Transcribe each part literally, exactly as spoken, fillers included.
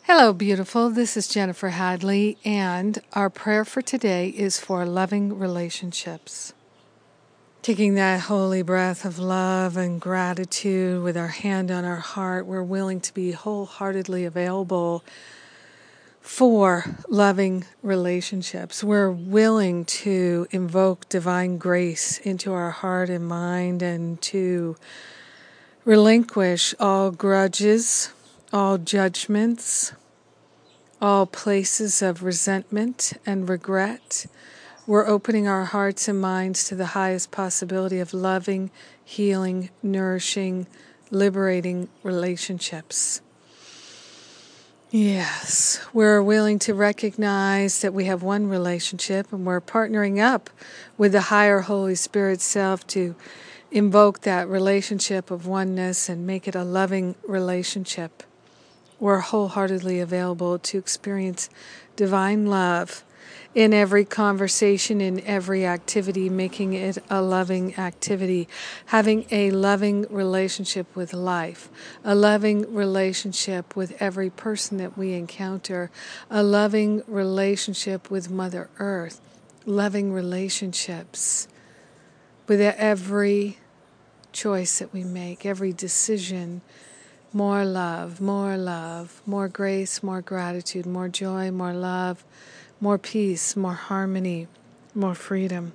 Hello, beautiful. This is Jennifer Hadley, and our prayer for today is for loving relationships. Taking that holy breath of love and gratitude with our hand on our heart, we're willing to be wholeheartedly available for loving relationships. We're willing to invoke divine grace into our heart and mind and to relinquish all grudges, all judgments, all places of resentment and regret. We're opening our hearts and minds to the highest possibility of loving, healing, nourishing, liberating relationships. Yes, we're willing to recognize that we have one relationship and we're partnering up with the higher Holy Spirit self to invoke that relationship of oneness and make it a loving relationship. We're wholeheartedly available to experience divine love in every conversation, in every activity, making it a loving activity, having a loving relationship with life, a loving relationship with every person that we encounter, a loving relationship with Mother Earth, loving relationships with every choice that we make, every decision. More love, more love, more grace, more gratitude, more joy, more love, more peace, more harmony, more freedom,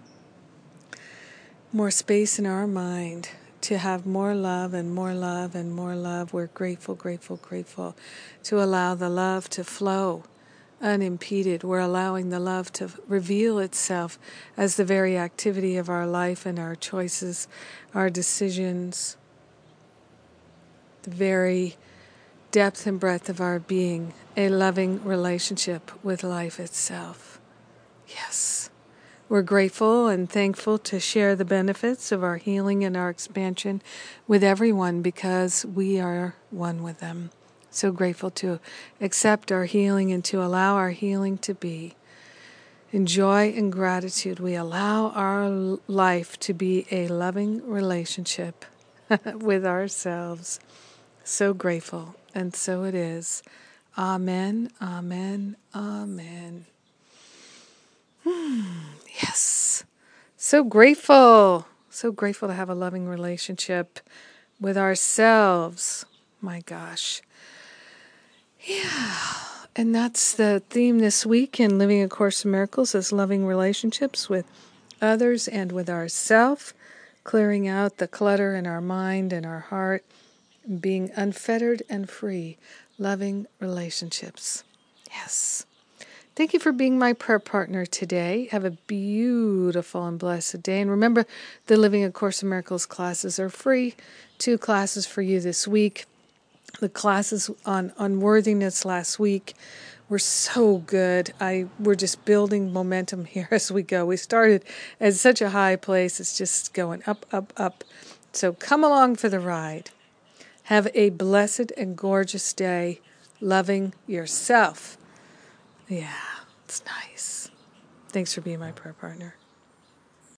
more space in our mind to have more love and more love and more love. We're grateful, grateful, grateful to allow the love to flow unimpeded. We're allowing the love to reveal itself as the very activity of our life and our choices, our decisions, the very depth and breadth of our being, a loving relationship with life itself. Yes, we're grateful and thankful to share the benefits of our healing and our expansion with everyone because we are one with them. So grateful to accept our healing and to allow our healing to be. In joy and gratitude, we allow our life to be a loving relationship with ourselves. So grateful, and so it is. Amen, amen, amen. Hmm, yes. So grateful. So grateful to have a loving relationship with ourselves. My gosh. Yeah. And that's the theme this week in Living A Course in Miracles is loving relationships with others and with ourselves, clearing out the clutter in our mind and our heart, being unfettered and free, loving relationships. Yes. Thank you for being my prayer partner today. Have a beautiful and blessed day. And remember, the Living A Course in Miracles classes are free. Two classes for you this week. The classes on unworthiness last week were so good. I We're just building momentum here as we go. We started at such a high place. It's just going up, up, up. So come along for the ride. Have a blessed and gorgeous day, loving yourself. Yeah, it's nice. Thanks for being my prayer partner.